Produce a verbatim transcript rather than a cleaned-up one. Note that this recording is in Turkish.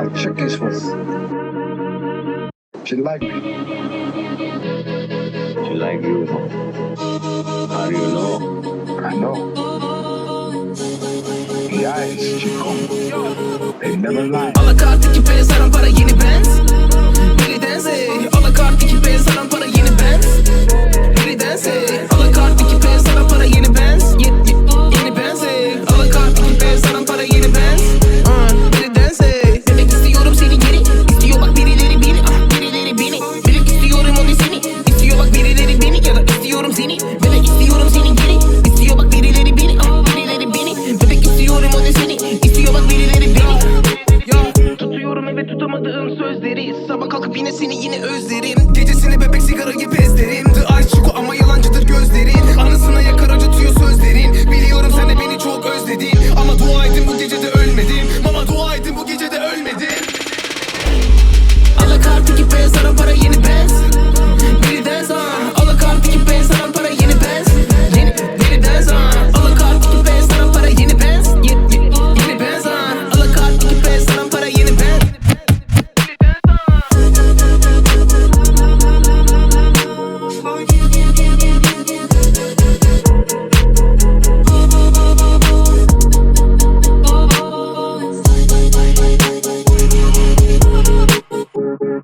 Like Turkish was. She liked me. She like you. How do you know? I know. The eyes, Chico. They never lie. Alakart iki P saran para yeni Benz. Biri dense. Alakart iki P saran para yeni Benz. Biri dense. Alakart iki P saran para yeni Benz. Ye- ye- Yeni Benz. Alakart iki P saran para yeni Benz. Uh, Biri dense. Demek istiyorum seni geri. İstiyor bak birileri beni. Ah birileri beni. Bilip istiyorum onu seni. İstiyor bak birileri beni. Ya da istiyorum seni. Bebek istiyorum seni geri. İstiyor bak birileri beni. Ah birileri beni. Bebek istiyorum onu seni. İstiyor bak birileri beni. Ya tutuyorum evet tutamadığım sözleri. Sabah kalkıp yine seni yine özlerim. Gecesini bebek sigara gibi